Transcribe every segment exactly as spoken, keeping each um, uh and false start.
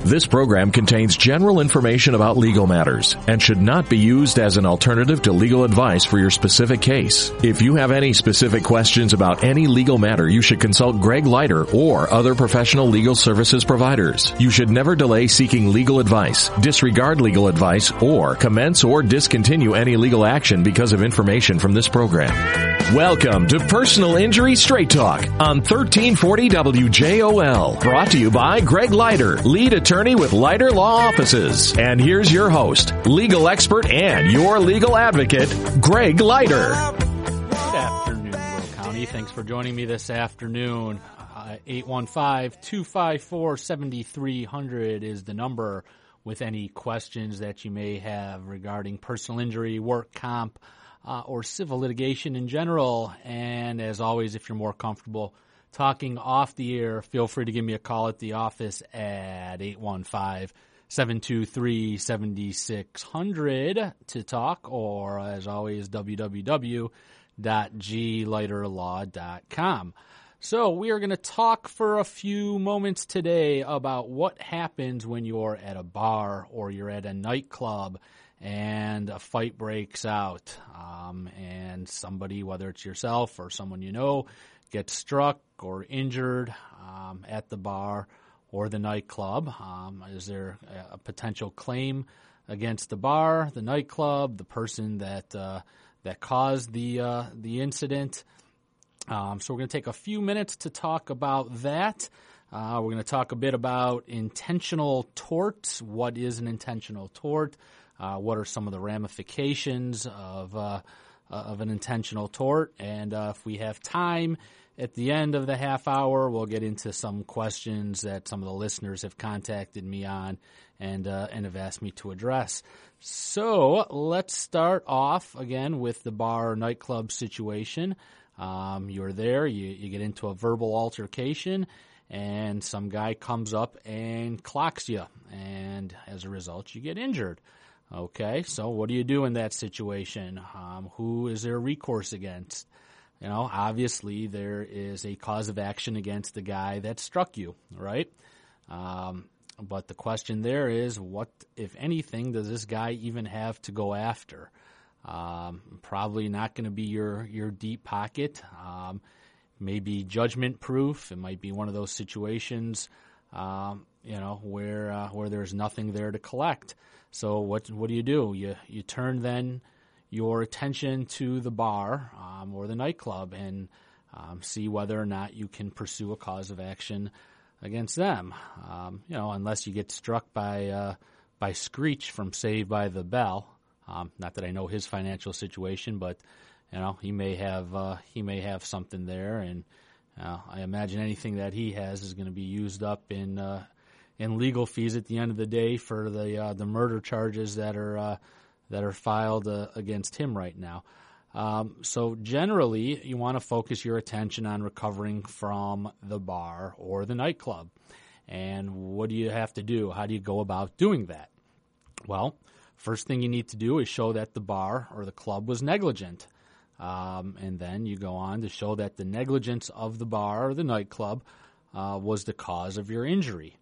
This program contains general information about legal matters and should not be used as an alternative to legal advice for your specific case. If you have any specific questions about any legal matter, you should consult Greg Leiter or other professional legal services providers. You should never delay seeking legal advice, disregard legal advice, or commence or discontinue any legal action because of information from this program. Welcome to Personal Injury Straight Talk on thirteen forty W J O L. Brought to you by Greg Leiter, lead attorney with Leiter Law Offices. And here's your host, legal expert and your legal advocate, Greg Leiter. Good afternoon, Will County. Thanks for joining me this afternoon. Uh, eight one five, two five four, seven three zero zero is the number with any questions that you may have regarding personal injury, work comp, Uh, or civil litigation in general. And as always, if you're more comfortable talking off the air, feel free to give me a call at the office at eight one five, seven two three, seven six zero zero to talk, or as always, w w w dot g leiter law dot com. So we are going to talk for a few moments today about what happens when you're at a bar or you're at a nightclub and a fight breaks out, um, and somebody, whether it's yourself or someone you know, gets struck or injured um, at the bar or the nightclub. Um, is there a potential claim against the bar, the nightclub, the person that uh, that caused the uh, the incident? Um, so we're going to take a few minutes to talk about that. Uh, we're going to talk a bit about intentional torts. What is an intentional tort? Uh, what are some of the ramifications of uh, of an intentional tort? And uh, if we have time at the end of the half hour, we'll get into some questions that some of the listeners have contacted me on and uh, and have asked me to address. So let's start off again with the bar or nightclub situation. Um, you're there, you, you get into a verbal altercation, and some guy comes up and clocks you, and as a result, you get injured. Okay, so what do you do in that situation? Um, who is there recourse against? You know, obviously there is a cause of action against the guy that struck you, right? Um, but the question there is, what, if anything, does this guy even have to go after? Um, probably not going to be your, your deep pocket. Um, maybe judgment proof. It might be one of those situations, um, you know, where uh, where there's nothing there to collect. So what what do you do? You you turn then your attention to the bar um, or the nightclub and um, see whether or not you can pursue a cause of action against them. Um, you know, unless you get struck by uh, by Screech from Saved by the Bell. Um, not that I know his financial situation, but you know he may have uh, he may have something there, and uh, I imagine anything that he has is going to be used up in. Uh, in legal fees at the end of the day for the uh, the murder charges that are uh, that are filed uh, against him right now. Um, so generally, you want to focus your attention on recovering from the bar or the nightclub. And what do you have to do? How do you go about doing that? Well, first thing you need to do is show that the bar or the club was negligent. Um, and then you go on to show that the negligence of the bar or the nightclub uh, was the cause of your injury.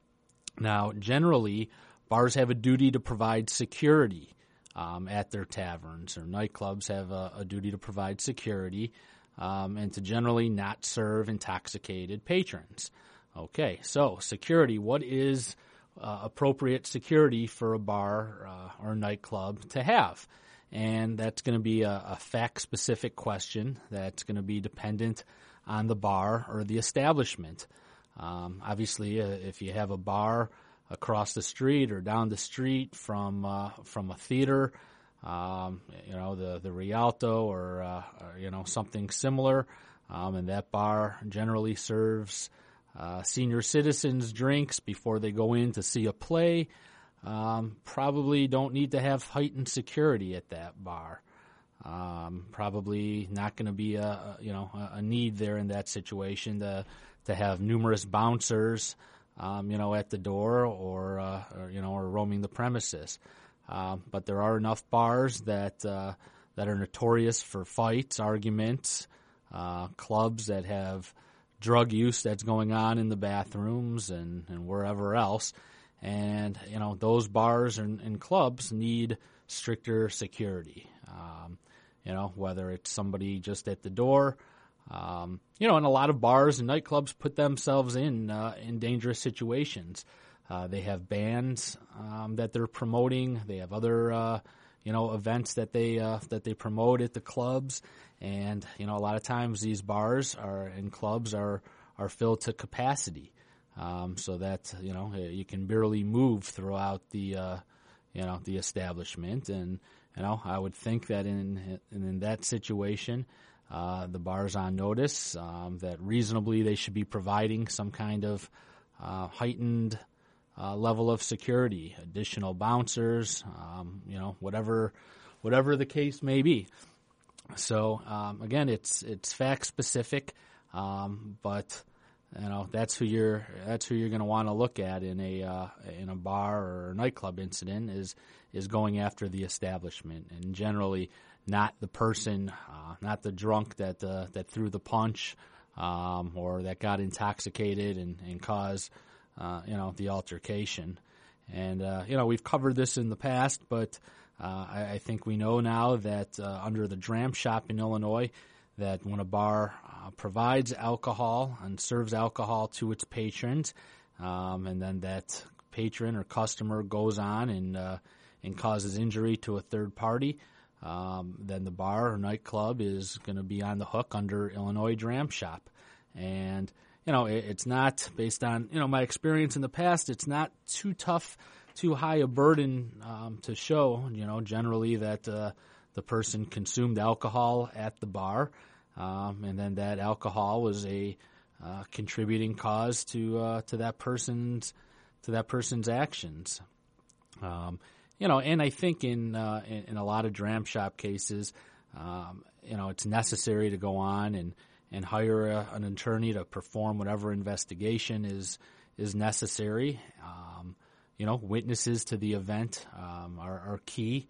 Now, generally, bars have a duty to provide security um, at their taverns, or nightclubs have a, a duty to provide security um, and to generally not serve intoxicated patrons. Okay, so security. What is uh, appropriate security for a bar uh, or nightclub to have? And that's going to be a, a fact-specific question that's going to be dependent on the bar or the establishment. Um, obviously, uh, if you have a bar across the street or down the street from uh, from a theater, um, you know, the the Rialto or, uh, or you know something similar, um, and that bar generally serves uh, senior citizens drinks before they go in to see a play. Um, probably don't need to have heightened security at that bar. Um, probably not going to be a, a you know a, a need there in that situation to. to have numerous bouncers, um, you know, at the door or, uh, or, you know, or roaming the premises. Um, but there are enough bars that uh, that are notorious for fights, arguments, uh, clubs that have drug use that's going on in the bathrooms and, and wherever else. And, you know, those bars and, and clubs need stricter security, um, you know, whether it's somebody just at the door. Um, you know, and a lot of bars and nightclubs put themselves in uh, in dangerous situations. Uh, they have bands um, that they're promoting. They have other, uh, you know, events that they uh, that they promote at the clubs. And, you know, a lot of times these bars are and clubs are, are filled to capacity. Um, so that, you know, you can barely move throughout the, uh, you know, the establishment. And, you know, I would think that in, in, in that situation, uh, the bar's on notice, um, that reasonably they should be providing some kind of, uh, heightened, uh, level of security, additional bouncers, um, you know, whatever, whatever the case may be. So, um, again, it's, it's fact specific, um, but, you know, that's who you're that's who you're going to want to look at in a uh, in a bar or a nightclub incident is is going after the establishment, and generally not the person, uh, not the drunk that uh, that threw the punch um, or that got intoxicated and and caused uh, you know the altercation. And uh, you know we've covered this in the past, but uh, I, I think we know now that uh, under the Dram Shop in Illinois, that when a bar uh, provides alcohol and serves alcohol to its patrons, um, and then that patron or customer goes on and uh, and causes injury to a third party, um, then the bar or nightclub is going to be on the hook under Illinois Dram Shop. And, you know, it, it's not, based on, you know, my experience in the past, it's not too tough, too high a burden um, to show, you know, generally that uh, the person consumed alcohol at the bar, um, and then that alcohol was a uh, contributing cause to uh, to that person's to that person's actions. Um, you know, and I think in, uh, in in a lot of Dram Shop cases, um, you know, it's necessary to go on and and hire a, an attorney to perform whatever investigation is is necessary. Um, you know, witnesses to the event um, are, are key.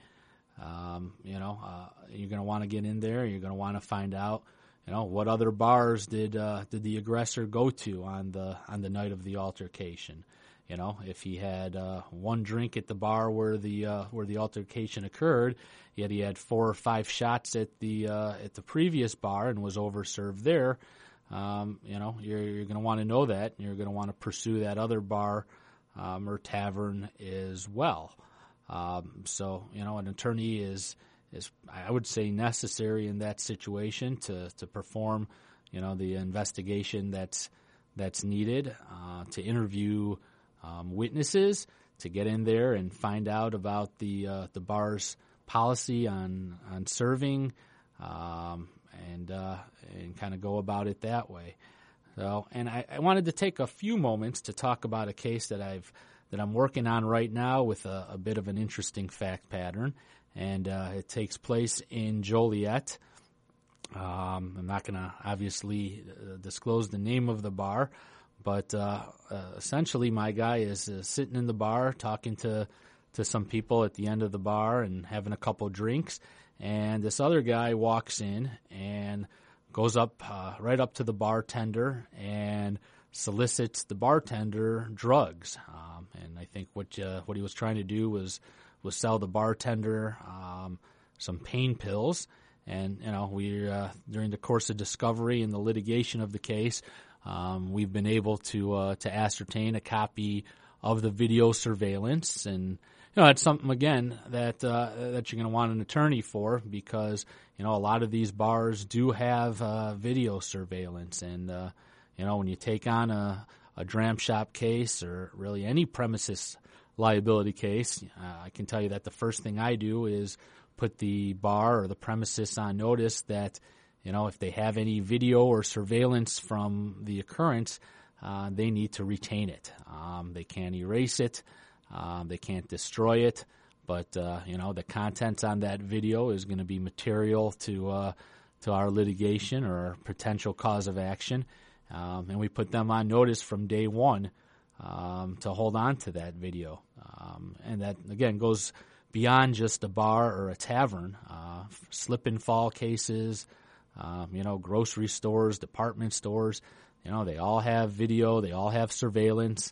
Um, you know, uh, you're going to want to get in there. You're going to want to find out, you know, what other bars did uh, did the aggressor go to on the on the night of the altercation. You know, if he had uh, one drink at the bar where the uh, where the altercation occurred, yet he had four or five shots at the uh, at the previous bar and was overserved there. Um, you know, you're you're going to want to know that, and you're going to want to pursue that other bar um, or tavern as well. Um, so, you know, an attorney is, is, I would say, necessary in that situation to, to perform, you know, the investigation that's, that's needed, uh, to interview, um, witnesses, to get in there and find out about the, uh, the bar's policy on, on serving, um, and, uh, and kind of go about it that way. So, and I, I wanted to take a few moments to talk about a case that I've, that I'm working on right now with a, a bit of an interesting fact pattern, and uh, it takes place in Joliet. Um, I'm not going to obviously uh, disclose the name of the bar, but uh, uh, essentially my guy is uh, sitting in the bar talking to, to some people at the end of the bar and having a couple drinks, and this other guy walks in and goes up uh, right up to the bartender and solicits the bartender drugs, um, and I think what uh, what he was trying to do was was sell the bartender um, some pain pills. And you know, we uh, during the course of discovery and the litigation of the case, um, we've been able to uh, to ascertain a copy of the video surveillance, and you know, it's something again that uh, that you're going to want an attorney for, because you know a lot of these bars do have uh, video surveillance, and uh, you know, when you take on a, a Dram Shop case or really any premises liability case, uh, I can tell you that the first thing I do is put the bar or the premises on notice that, you know, if they have any video or surveillance from the occurrence, uh, they need to retain it. Um, they can't erase it. Um, they can't destroy it. But, uh, you know, the contents on that video is going to be material to, uh, to our litigation or our potential cause of action. Um, and we put them on notice from day one um, to hold on to that video. Um, and that, again, goes beyond just a bar or a tavern. Uh, slip and fall cases, um, you know, grocery stores, department stores, you know, they all have video, they all have surveillance.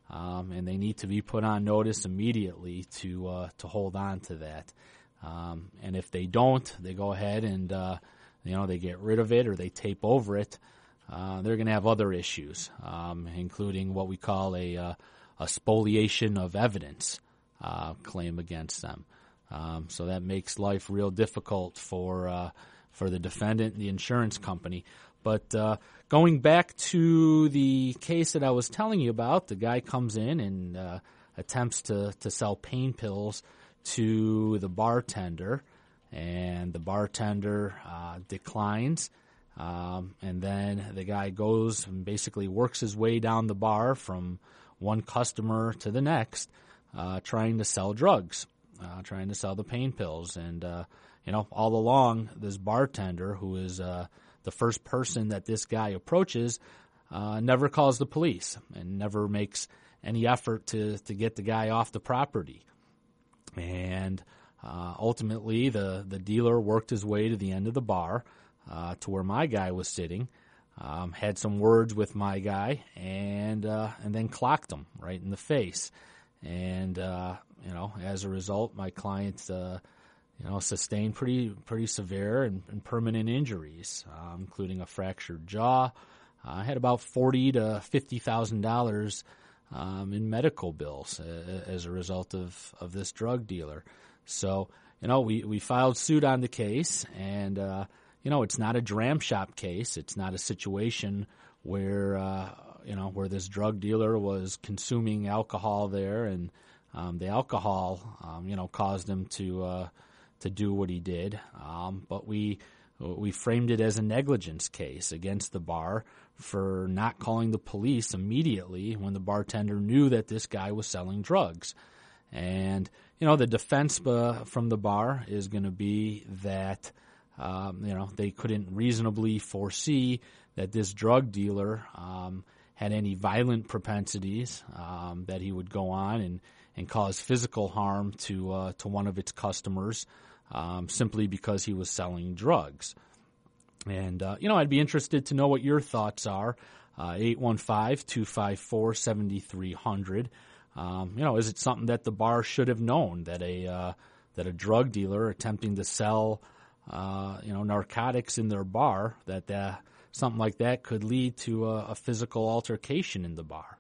Um, and they need to be put on notice immediately to uh, to hold on to that. Um, and if they don't, they go ahead and uh, you know they get rid of it or they tape over it. Uh, they're going to have other issues, um, including what we call a uh, a spoliation of evidence uh, claim against them. Um, so that makes life real difficult for uh, for the defendant and the insurance company. But uh, going back to the case that I was telling you about, the guy comes in and uh, attempts to, to sell pain pills to the bartender, and the bartender uh, declines. Um, and then the guy goes and basically works his way down the bar from one customer to the next, uh, trying to sell drugs, uh, trying to sell the pain pills. And, uh, you know, all along, this bartender, who is uh, the first person that this guy approaches, uh, never calls the police and never makes any effort to, to get the guy off the property. And uh, ultimately, the, the dealer worked his way to the end of the bar, uh, to where my guy was sitting, um, had some words with my guy, and uh, and then clocked him right in the face. And, uh, you know, as a result, my client, uh, you know, sustained pretty pretty severe and, and permanent injuries, uh, including a fractured jaw. I uh, had about forty to fifty thousand dollars um, in medical bills uh, as a result of, of this drug dealer. So, you know, we, we filed suit on the case, and uh, you know, it's not a dram shop case. It's not a situation where uh, you know where this drug dealer was consuming alcohol there, and um, the alcohol um, you know caused him to uh, to do what he did. Um, but we we framed it as a negligence case against the bar for not calling the police immediately when the bartender knew that this guy was selling drugs. And you know, the defense uh, from the bar is going to be that um, you know they couldn't reasonably foresee that this drug dealer um, had any violent propensities, um, that he would go on and, and cause physical harm to uh, to one of its customers um, simply because he was selling drugs. And uh, you know, I'd be interested to know what your thoughts are. Uh, eight one five, two five four, seven three zero zero. Um, you know, is it something that the bar should have known, that a uh, that a drug dealer attempting to sell uh, you know narcotics in their bar, that uh, something like that could lead to a, a physical altercation in the bar?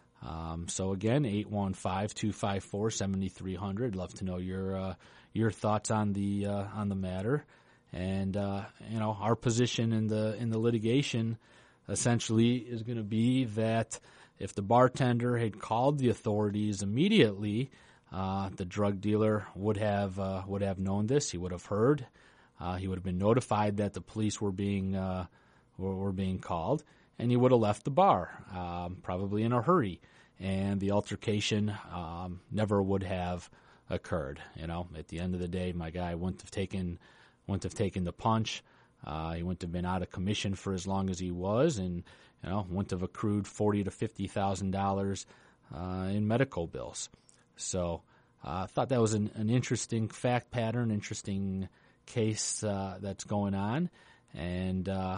Um, so again, eight one five, two five four, seven three zero zero. I'd love to know your uh, your thoughts on the uh, on the matter. And uh, you know, our position in the in the litigation essentially is going to be that if the bartender had called the authorities immediately, uh, the drug dealer would have uh, would have known this. He would have heard. Uh, he would have been notified that the police were being uh, were, were being called, and he would have left the bar, um, probably in a hurry, and the altercation um, never would have occurred. You know, at the end of the day, my guy wouldn't have taken wouldn't have taken the punch. Uh, he wouldn't have been out of commission for as long as he was, and you know, wouldn't have accrued forty to fifty thousand dollars uh, in medical bills. So uh, I thought that was an, an interesting fact pattern, interesting case uh, that's going on, and uh,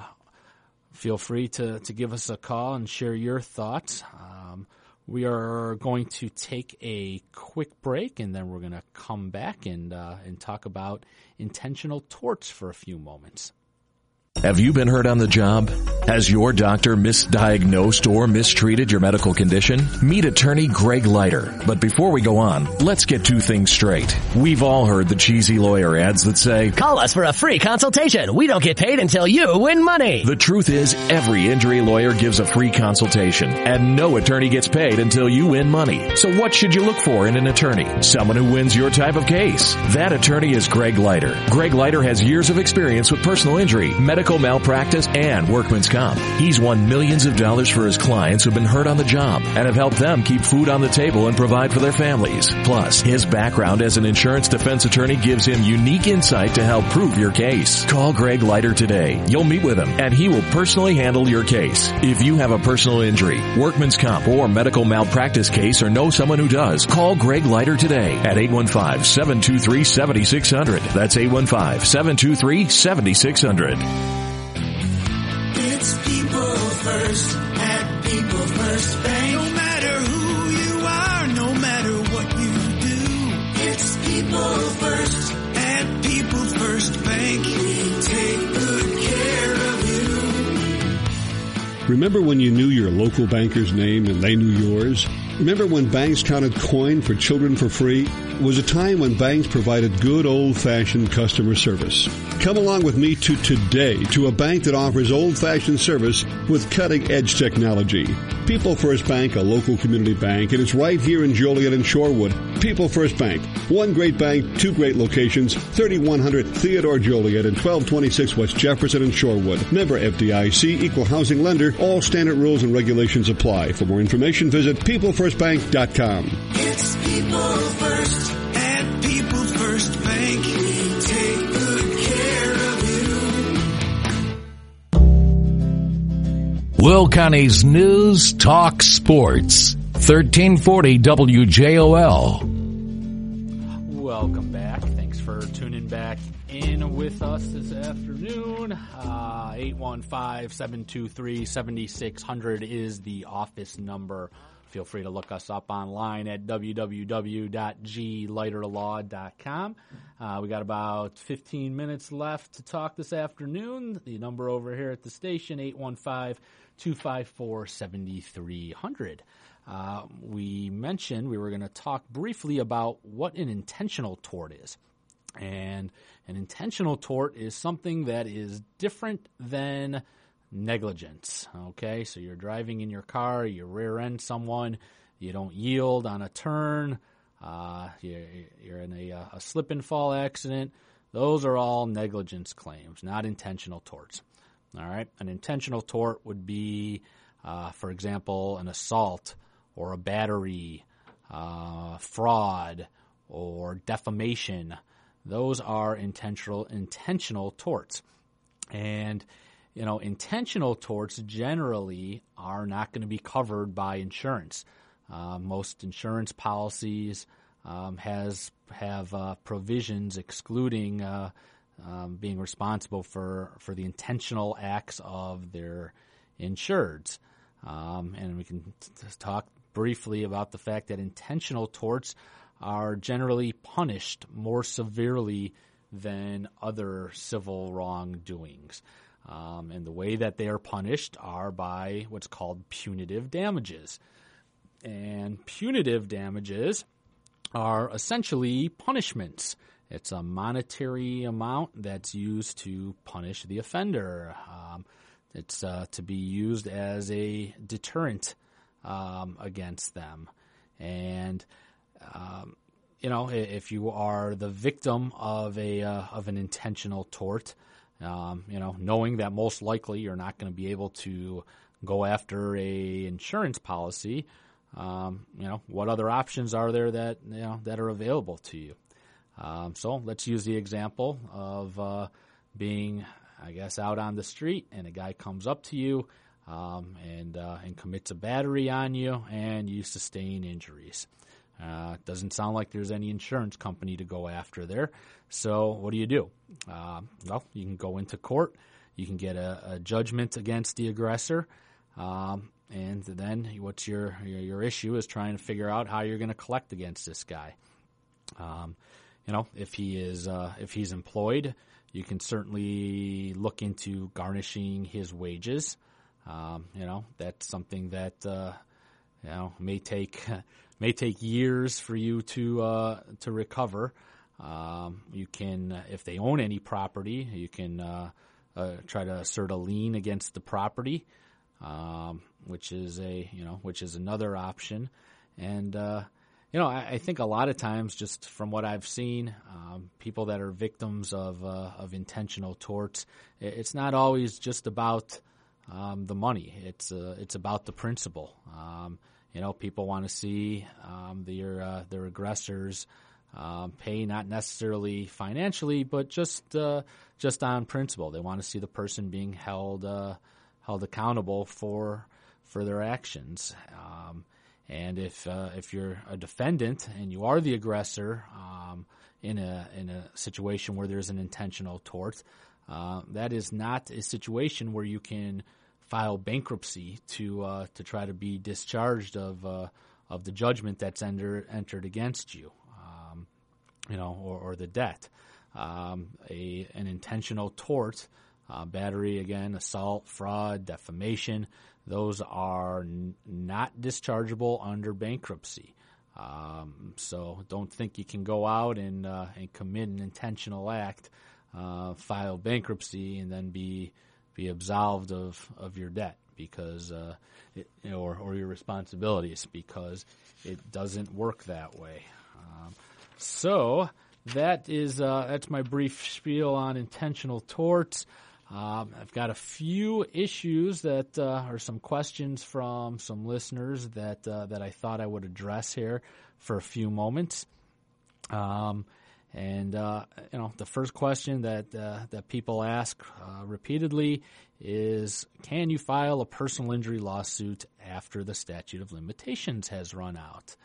feel free to, to give us a call and share your thoughts. Um, we are going to take a quick break, and then we're going to come back and uh, and talk about intentional torts for a few moments. Have you been hurt on the job? Has your doctor misdiagnosed or mistreated your medical condition? Meet attorney Greg Leiter. But before we go on, let's get two things straight. We've all heard the cheesy lawyer ads that say, "Call us for a free consultation. We don't get paid until you win money." The truth is, every injury lawyer gives a free consultation, and no attorney gets paid until you win money. So what should you look for in an attorney? Someone who wins your type of case. That attorney is Greg Leiter. Greg Leiter has years of experience with personal injury, medical malpractice, and workman's comp. He's won millions of dollars for his clients who've been hurt on the job and have helped them keep food on the table and provide for their families. Plus, his background as an insurance defense attorney gives him unique insight to help prove your case. Call Greg Leiter today. You'll meet with him, and he will personally handle your case. If you have a personal injury, workman's comp, or medical malpractice case, or know someone who does, call Greg Leiter today at eight one five, seven two three, seven six zero zero. That's eight one five, seven two three, seven six zero zero. It's people first at People First Bank. No matter who you people first at People's First Bank. Take good care of you. Remember when you knew your local banker's name and they knew yours? Remember when banks counted coin for children for free? It was a time when banks provided good old-fashioned customer service. Come along with me to today to a bank that offers old-fashioned service with cutting-edge technology. People First Bank, a local community bank, and it's right here in Joliet and Shorewood. People First Bank. One great bank, two great locations, thirty-one hundred Theodore Joliet and twelve twenty-six West Jefferson and Shorewood. Member F D I C, equal housing lender. All standard rules and regulations apply. For more information, visit people first bank dot com. It's People First at People's First Bank. Take good care of you. Will County's News Talk Sports. thirteen forty W J O L. Welcome back. Thanks for tuning back in with us this afternoon. Uh, eight one five, seven two three, seven six zero zero is the office number. Feel free to look us up online at w w w dot g lighter law dot com. Uh, we got about fifteen minutes left to talk this afternoon. The number over here at the station, eight one five, two five four, seven three zero zero. Uh, we mentioned we were going to talk briefly about what an intentional tort is. And an intentional tort is something that is different than negligence. Okay, so you're driving in your car, you rear end someone, you don't yield on a turn, uh, you're, you're in a, a slip and fall accident. Those are all negligence claims, not intentional torts. All right, an intentional tort would be, uh, for example, an assault or a battery, uh, fraud, or defamation. Those are intentional intentional torts. And, you know, intentional torts generally are not going to be covered by insurance. Uh, most insurance policies um, has have uh, provisions excluding uh, um, being responsible for, for the intentional acts of their insureds. Um, and we can t- talk briefly about the fact that intentional torts are generally punished more severely than other civil wrongdoings. Um, and the way that they are punished are by what's called punitive damages. And punitive damages are essentially punishments. It's a monetary amount that's used to punish the offender. Um, it's uh, to be used as a deterrent um, against them. And Um, you know, if you are the victim of a uh, of an intentional tort, um, you know, knowing that most likely you're not going to be able to go after a insurance policy, um, you know, what other options are there that you know that are available to you? Um, so let's use the example of uh, being, I guess, out on the street and a guy comes up to you um, and uh, and commits a battery on you and you sustain injuries. Uh, doesn't sound like there's any insurance company to go after there. So what do you do? Uh, well, you can go into court. You can get a, a judgment against the aggressor. Um, and then what's your, your your issue is trying to figure out how you're going to collect against this guy. Um, you know, if he is uh, if he's employed, you can certainly look into garnishing his wages. Um, you know, that's something that uh, you know may take may take years for you to uh, to recover. Um, you can, if they own any property, you can uh, uh, try to assert a lien against the property, um, which is a you know which is another option. And uh, you know, I, I think a lot of times, just from what I've seen, um, people that are victims of uh, of intentional torts, it's not always just about um, the money. It's uh, it's about the principle. Um, you know, people want to see um, their uh, their aggressors um, pay, not necessarily financially, but just uh, just on principle. They want to see the person being held uh, held accountable for for their actions. Um, And if uh, if you're a defendant and you are the aggressor um, in a in a situation where there's an intentional tort, uh, that is not a situation where you can file bankruptcy to uh, to try to be discharged of uh, of the judgment that's ender, entered against you. Um, you know, or, or the debt. Um, a an intentional tort, uh, battery again, assault, fraud, defamation. Those are n- not dischargeable under bankruptcy. Um, so don't think you can go out and uh, and commit an intentional act, uh, file bankruptcy, and then be be absolved of, of your debt because uh, it, you know, or, or your responsibilities, because it doesn't work that way. Um, so that is uh, that's my brief spiel on intentional torts. Um, I've got a few issues that uh, are some questions from some listeners that uh, that I thought I would address here for a few moments. Um, and uh, you know, the first question that uh, that people ask uh, repeatedly is, can you file a personal injury lawsuit after the statute of limitations has run out?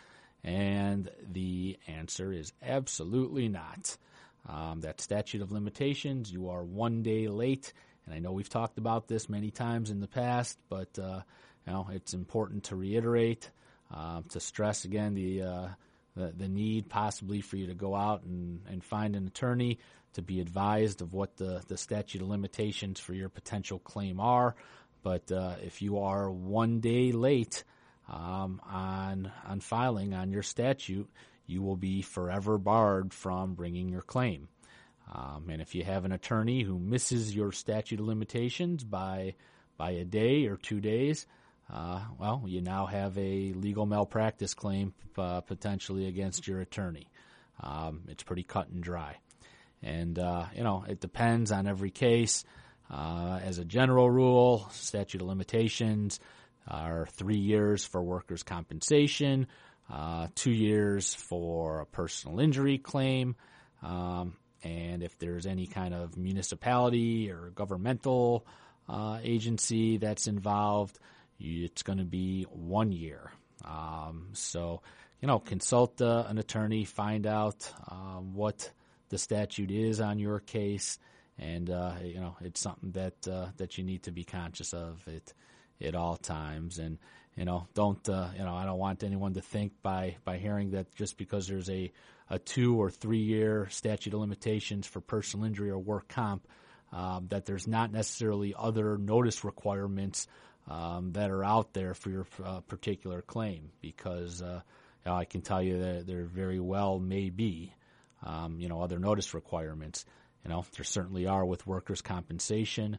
And the answer is absolutely not. Um, that statute of limitations, you are one day late, and I know we've talked about this many times in the past, but uh, you know, it's important to reiterate, um, to stress again the, uh, the the need possibly for you to go out and, and find an attorney to be advised of what the, the statute of limitations for your potential claim are. But uh, if you are one day late um, on on filing on your statute, you will be forever barred from bringing your claim. Um, and if you have an attorney who misses your statute of limitations by by a day or two days, uh, well, you now have a legal malpractice claim uh, potentially against your attorney. Um, it's pretty cut and dry. And, uh, you know, it depends on every case. Uh, as a general rule, statute of limitations are three years for workers' compensation, Uh, two years for a personal injury claim, um, and if there's any kind of municipality or governmental uh, agency that's involved, you, it's going to be one year. Um, so, you know, consult uh, an attorney, find out um, what the statute is on your case, and uh, you know, it's something that uh, that you need to be conscious of it at all times. And You know, don't, uh, you know, I don't want anyone to think by, by hearing that just because there's a, a two or three year statute of limitations for personal injury or work comp, um, that there's not necessarily other notice requirements um, that are out there for your uh, particular claim, because uh, you know, I can tell you that there very well may be, um, you know, other notice requirements. You know, there certainly are with workers' compensation.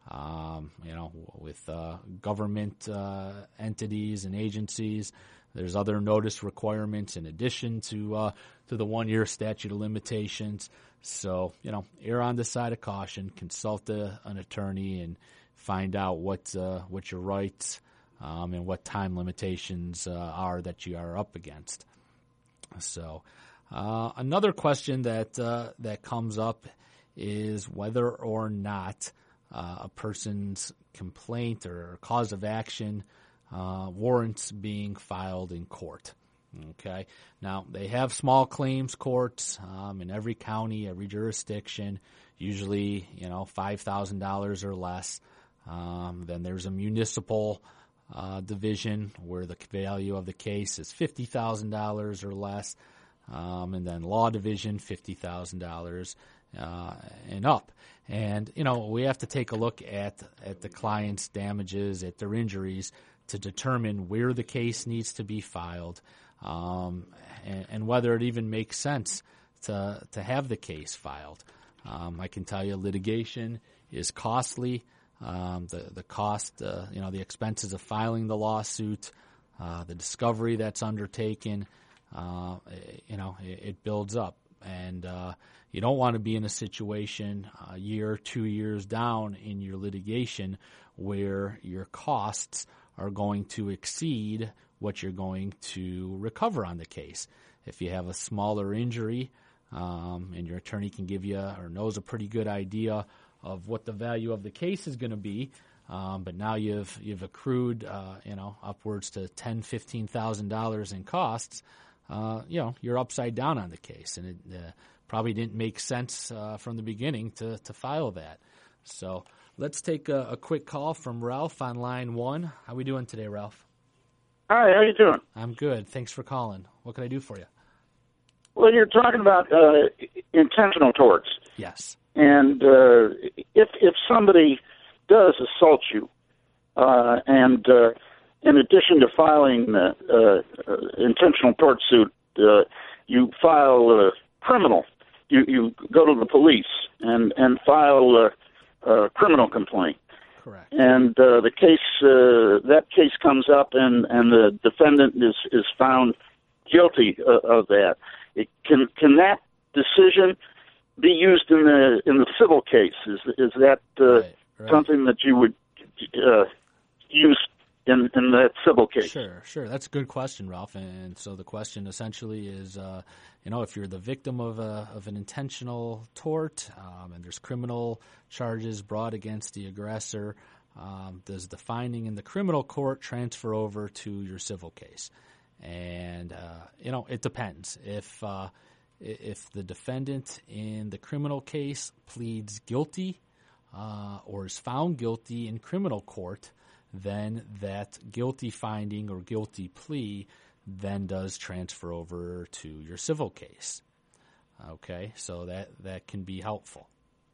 Um, you know, with uh, government uh, entities and agencies, there's other notice requirements in addition to uh, to the one-year statute of limitations. So, you know, err on the side of caution. Consult a, an attorney and find out what uh, what your rights um, and what time limitations uh, are that you are up against. So, uh, another question that uh, that comes up is whether or not Uh, a person's complaint or cause of action uh, warrants being filed in court. Okay. Now, they have small claims courts um, in every county, every jurisdiction, usually, you know, five thousand dollars or less. Um, then there's a municipal uh, division where the value of the case is fifty thousand dollars or less. Um, and then law division, fifty thousand dollars uh, and up. And, you know, we have to take a look at, at the client's damages, at their injuries, to determine where the case needs to be filed, um, and, and whether it even makes sense to to have the case filed. Um, I can tell you litigation is costly. Um, the, the cost, uh, you know, the expenses of filing the lawsuit, uh, the discovery that's undertaken, uh, you know, it, it builds up. And uh, you don't want to be in a situation a year, two years down in your litigation where your costs are going to exceed what you're going to recover on the case. If you have a smaller injury um, and your attorney can give you or knows a pretty good idea of what the value of the case is going to be, um, but now you've you've accrued uh, you know upwards to ten, fifteen thousand dollars in costs. Uh, you know, you're upside down on the case, and it uh, probably didn't make sense uh, from the beginning to, to file that. So let's take a, a quick call from Ralph on line one. How we doing today, Ralph? Hi, how you doing? I'm good. Thanks for calling. What can I do for you? Well, you're talking about uh, intentional torts. Yes. And uh, if if somebody does assault you, uh, and uh, in addition to filing uh, uh, intentional tort suit, uh, you file a criminal. You you go to the police and and file a, a criminal complaint. Correct. And uh, the case uh, that case comes up, and, and the defendant is is found guilty uh, of that. It, can can that decision be used in the in the civil case? Is is that uh, right, right. something that you would uh, use in in that civil case? Sure, sure. That's a good question, Ralph. And so the question essentially is, uh, you know, if you're the victim of a of an intentional tort, um, and there's criminal charges brought against the aggressor, um, does the finding in the criminal court transfer over to your civil case? And uh, you know, it depends. If uh, if the defendant in the criminal case pleads guilty uh, or is found guilty in criminal court, then that guilty finding or guilty plea then does transfer over to your civil case. Okay, so that, that can be helpful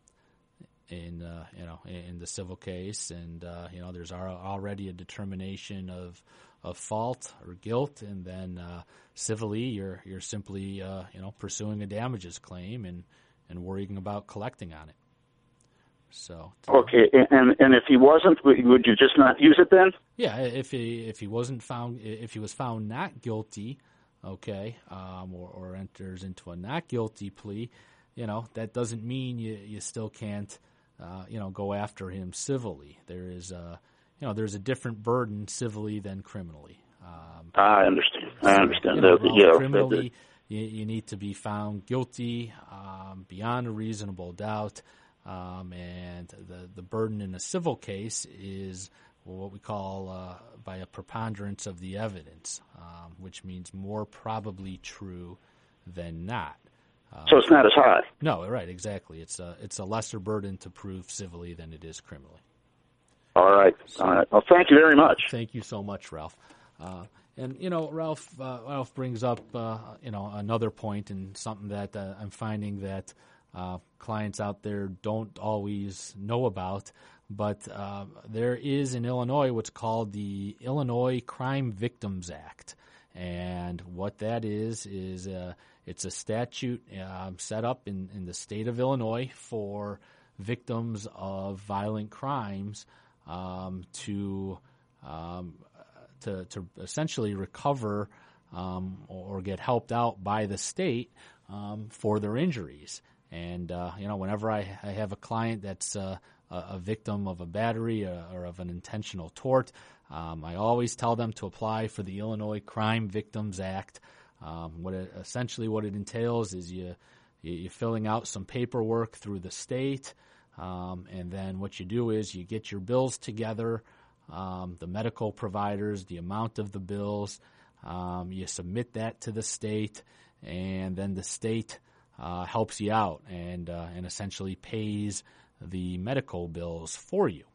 in uh, you know in the civil case, and uh, you know there's already a determination of of fault or guilt, and then uh, civilly you're you're simply uh, you know pursuing a damages claim and, and worrying about collecting on it. So okay, and and if he wasn't, would you just not use it then? Yeah, if he if he wasn't found, if he was found not guilty, okay, um, or, or enters into a not guilty plea, you know that doesn't mean you you still can't, uh, you know, go after him civilly. There is a you know there's a different burden civilly than criminally. Um, I understand. I understand. You know, that, yeah, criminally, you, you need to be found guilty um, beyond a reasonable doubt. Um, and the, the burden in a civil case is what we call uh, by a preponderance of the evidence, um, which means more probably true than not. Uh, so it's not as high. No, right, exactly. It's a it's a lesser burden to prove civilly than it is criminally. All right. So, All right. Well, thank you very much. Thank you so much, Ralph. Uh, and you know, Ralph uh, Ralph brings up uh, you know another point, and something that uh, I'm finding that Uh, clients out there don't always know about, but uh, there is in Illinois what's called the Illinois Crime Victims Act, and what that is is uh, it's a statute uh, set up in, in the state of Illinois for victims of violent crimes um, to um, to to essentially recover um, or get helped out by the state um, for their injuries. And, uh, you know, whenever I, I have a client that's uh, a, a victim of a battery or, or of an intentional tort, um, I always tell them to apply for the Illinois Crime Victims Act. Um, what it, essentially what it entails is you, you, you're filling out some paperwork through the state, um, and then what you do is you get your bills together, um, the medical providers, the amount of the bills, um, you submit that to the state, and then the state Uh, helps you out and uh, and essentially pays the medical bills for you.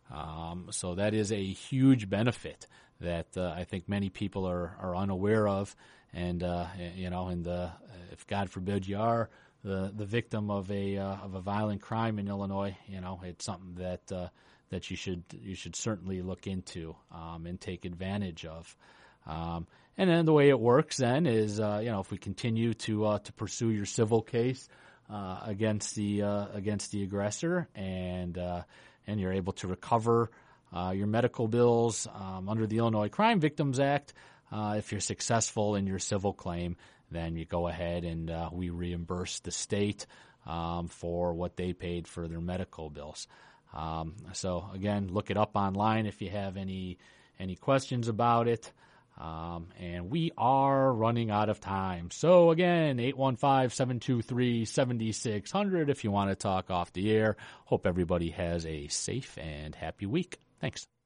Um, so that is a huge benefit that uh, I think many people are, are unaware of. And uh, you know, and the, if God forbid you are the, the victim of a uh, of a violent crime in Illinois, you know, it's something that uh, that you should you should certainly look into um, and take advantage of. Um, and then the way it works then is, uh, you know, if we continue to uh, to pursue your civil case uh, against the uh, against the aggressor, and uh, and you're able to recover uh, your medical bills um, under the Illinois Crime Victims Act, uh, if you're successful in your civil claim, then you go ahead and uh, we reimburse the state um, for what they paid for their medical bills. Um, so again, look it up online if you have any any questions about it. Um, and we are running out of time. So again, eight one five, seven two three, seven six zero zero if you want to talk off the air. Hope everybody has a safe and happy week. Thanks.